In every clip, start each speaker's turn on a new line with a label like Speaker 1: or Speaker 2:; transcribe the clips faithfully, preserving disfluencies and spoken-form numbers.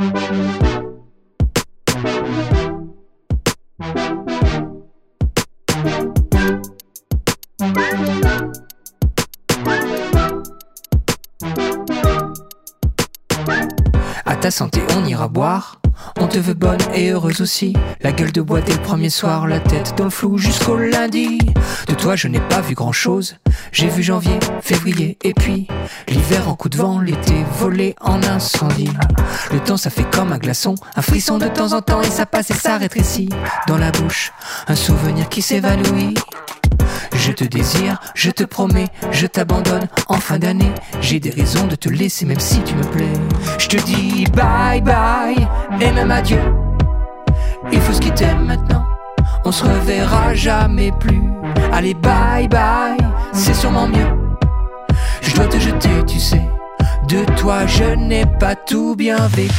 Speaker 1: À ta santé, on ira boire. On te veut bonne et heureuse aussi. La gueule de bois dès le premier soir, la tête dans le flou jusqu'au lundi. De toi je n'ai pas vu grand chose. J'ai vu janvier, février et puis l'hiver en coup de vent, l'été volé en incendie. Le temps ça fait comme un glaçon, un frisson de temps en temps et ça passe et ça rétrécit. Dans la bouche, un souvenir qui s'évanouit. Je te désire, je te promets, je t'abandonne en fin d'année. J'ai des raisons de te laisser même si tu me plais. Je te dis bye bye et même adieu. Il faut se quitter maintenant, on se reverra jamais plus. Allez bye bye, c'est sûrement mieux. Je dois te jeter, tu sais, de toi je n'ai pas tout bien vécu.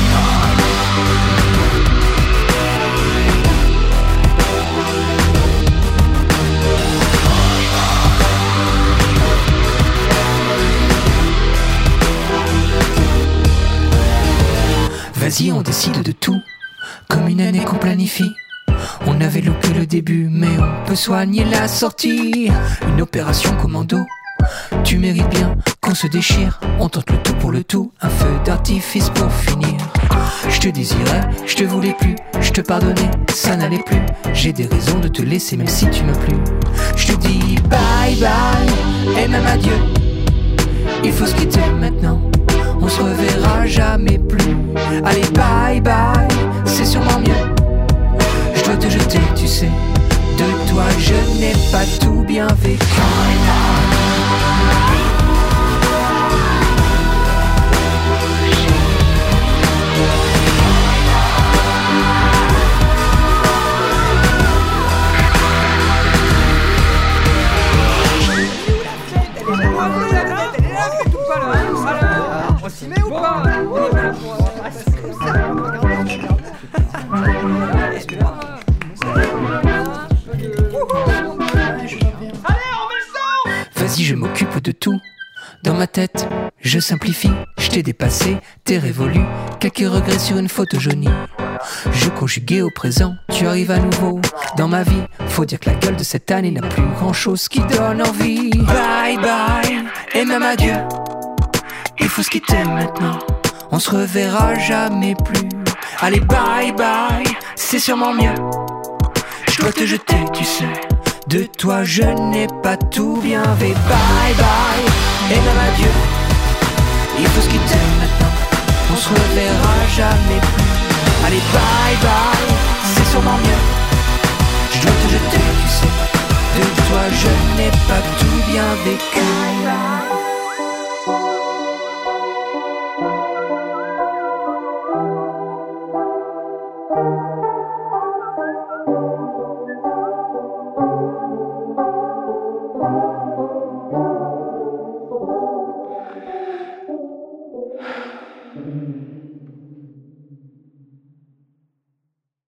Speaker 1: Vas-y, on décide de tout, comme une année qu'on planifie. On avait loupé le début, mais on peut soigner la sortie. Une opération commando, tu mérites bien qu'on se déchire. On tente le tout pour le tout, un feu d'artifice pour finir. Je te désirais, je te voulais plus, je te pardonnais, ça n'allait plus. J'ai des raisons de te laisser même si tu m'as plu. Je te dis bye bye et même adieu. Il faut se quitter maintenant, on se reverra jamais plus. Allez bye bye, c'est sûrement mieux. Je dois te jeter, tu sais, de toi je n'ai pas tout bien vécu.
Speaker 2: On s'y met ou pas?
Speaker 1: Vas-y, je m'occupe de tout. Dans ma tête, je simplifie. Je t'ai dépassé, t'es révolu. Quelques regrets sur une photo jaunie. Je conjuguais au présent, tu arrives à nouveau dans ma vie. Faut dire que la gueule de cette année n'a plus grand chose qui donne envie. Bye bye, et même adieu. Il faut se quitter maintenant, on se reverra jamais plus. Allez bye bye, c'est sûrement mieux. Je dois te jeter, tu sais, de toi je n'ai pas tout bien vécu. Bye bye, et même adieu. Il faut se quitter maintenant, on se reverra jamais plus. Allez bye bye, c'est sûrement mieux. Je dois te jeter, tu sais, de toi je n'ai pas tout bien vécu. Bye bye.